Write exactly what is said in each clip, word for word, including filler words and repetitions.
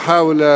محاولة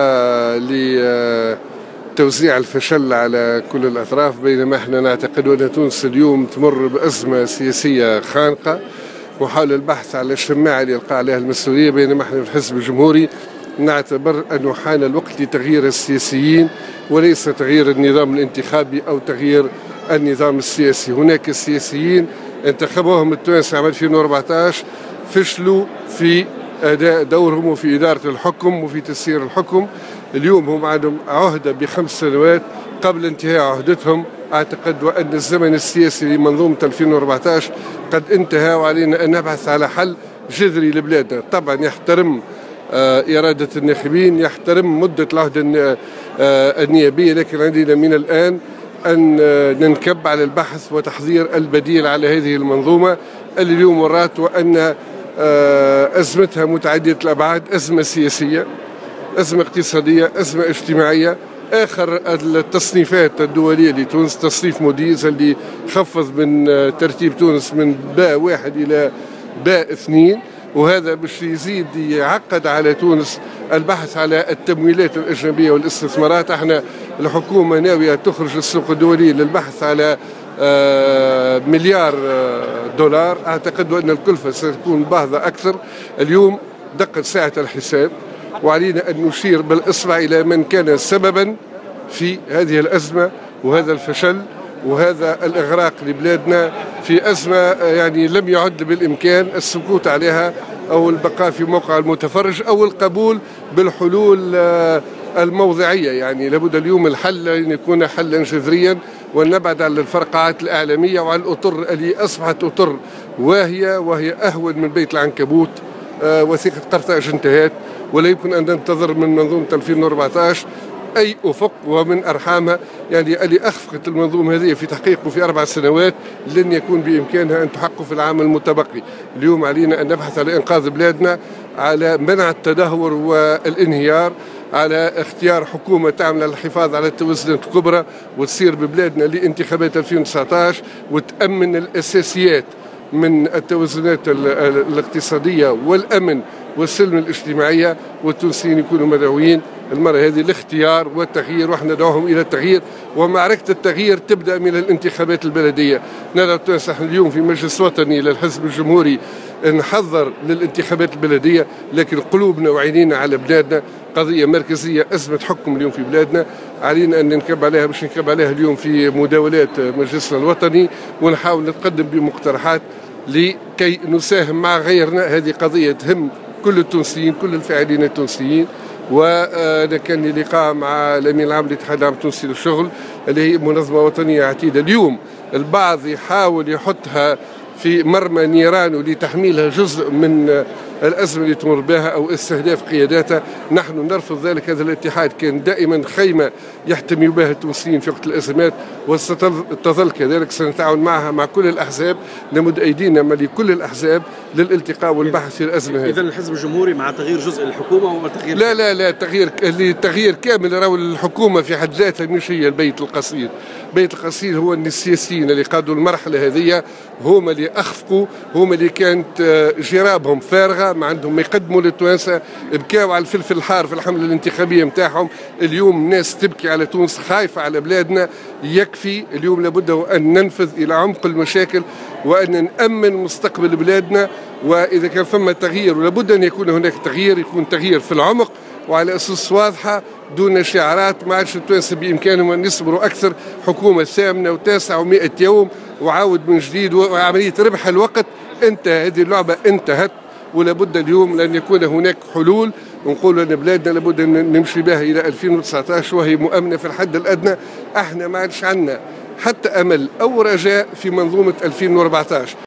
لتوزيع الفشل على كل الأطراف، بينما احنا نعتقد أن تونس اليوم تمر بأزمة سياسية خانقة. محاولة البحث على الشماعة اللي يلقى عليها المسؤولية، بينما احنا في الحزب الجمهوري نعتبر أنه حان الوقت لتغيير السياسيين وليس تغيير النظام الانتخابي أو تغيير النظام السياسي. هناك السياسيين انتخبوهم التوانسة عام ألفين وأربعة عشر فشلوا في أداء دورهم وفي إدارة الحكم وفي تسيير الحكم. اليوم هم عندهم عهدة بخمس سنوات قبل انتهاء عهدتهم. أعتقد وأن الزمن السياسي لمنظومة ألفين وأربعة عشر قد انتهى، وعلينا أن نبحث على حل جذري لبلادنا. طبعا يحترم إرادة الناخبين، يحترم مدة العهدة النيابية، لكن عندنا من الآن أن ننكب على البحث وتحضير البديل على هذه المنظومة اللي اليوم ورات وأن أزمتها متعددة الأبعاد: أزمة سياسية، أزمة اقتصادية، أزمة اجتماعية. آخر التصنيفات الدولية لتونس تصنيف موديز اللي خفض من ترتيب تونس من باء واحد إلى باء اثنين، وهذا باش يزيد يعقد على تونس البحث على التمويلات الأجنبية والاستثمارات. احنا الحكومة ناوية تخرج للسوق الدولي للبحث على مليار دولار. أعتقد أن الكلفة ستكون باهظة أكثر. اليوم دقت ساعة الحساب، وعلينا أن نشير بالإصبع إلى من كان سببا في هذه الأزمة وهذا الفشل وهذا الإغراق لبلادنا في أزمة يعني لم يعد بالإمكان السكوت عليها أو البقاء في موقع المتفرج أو القبول بالحلول الموضعية. يعني لابد اليوم الحل أن يكون حلا جذريا، ونبعد عن الفرقعات الإعلامية وعن الأطر اللي أصبحت أطر واهية وهي أهون من بيت العنكبوت. آه وثيقة قرطاج انتهت، ولا يمكن أن ننتظر من منظومة ألفين وأربعة عشر أي أفق. ومن أرحامها يعني اللي أخفقت المنظومة هذه في تحقيقه في أربع سنوات لن يكون بإمكانها أن تحقق في العام المتبقي. اليوم علينا أن نبحث على إنقاذ بلادنا، على منع التدهور والانهيار، على اختيار حكومة تعمل الحفاظ على التوازنات الكبرى وتسير ببلادنا لانتخابات ألفين وتسعة عشر وتأمن الأساسيات من التوازنات الاقتصادية والأمن والسلم الاجتماعية، والتونسيين يكونوا مدعوين المرة هذه الاختيار والتغيير، وإحنا ندعوهم إلى التغيير. ومعركة التغيير تبدأ من الانتخابات البلدية. ندعو التونس اليوم في مجلس وطني للحزب الجمهوري نحضر للانتخابات البلدية، لكن قلوبنا وعينينا على بلادنا. قضية مركزية، أزمة حكم اليوم في بلادنا، علينا أن ننكب عليها باش ننكب عليها اليوم في مداولات مجلسنا الوطني، ونحاول نتقدم بمقترحات لكي نساهم مع غيرنا. هذه قضية تهم كل التونسيين، كل الفاعلين التونسيين. وأنا كان لي لقاء مع الأمين العام للاتحاد العام التونسي للشغل اللي هي منظمة وطنية عتيدة. اليوم البعض يحاول يحطها في مرمى نيران لتحميلها جزء من الأزمة اللي تمر بها أو استهداف قياداتها. نحن نرفض ذلك. هذا الاتحاد كان دائما خيمة يحتمي بها التونسيين في وقت الأزمات، وستظل كذلك. سنتعاون معها مع كل الأحزاب، نمد أيدينا مع كل الأحزاب للالتقاء والبحث في الأزمة هذه. إذن الحزب الجمهوري مع تغيير جزء الحكومة وتغيير لا لا لا تغيير تغيير كامل. راهو الحكومة في حد ذاتها مش هي البيت القصير. البيت القصير هو أن السياسيين اللي قادوا المرحلة هذه هما اللي أخفقوا، هما اللي كانت جرابهم فارغة، ما عندهم ما يقدموا للتوانسة، بكاو على الفلفل الحار في الحملة الانتخابية متاعهم. اليوم الناس تبكي على تونس، خايفة على بلادنا. يكفي اليوم، لابد أن ننفذ إلى عمق المشاكل وأن نأمن مستقبل بلادنا. وإذا كان فما تغيير ولابد أن يكون هناك تغيير، يكون تغيير في العمق وعلى أسس واضحة دون شعارات. ما عادش التوانسة بإمكانهم أن يصبروا أكثر. حكومة ثامنة وتاسعة ومئة يوم وعاود من جديد وعملية ربح الوقت انتهى. هذه اللعبة انتهت، ولا بد اليوم لأن يكون هناك حلول. ونقول أن بلادنا لابد أن نمشي بها إلى ألفين وتسعة عشر وهي مؤمنة في الحد الأدنى. احنا ما عادش عندنا حتى أمل أو رجاء في منظومة ألفين وأربعة عشر.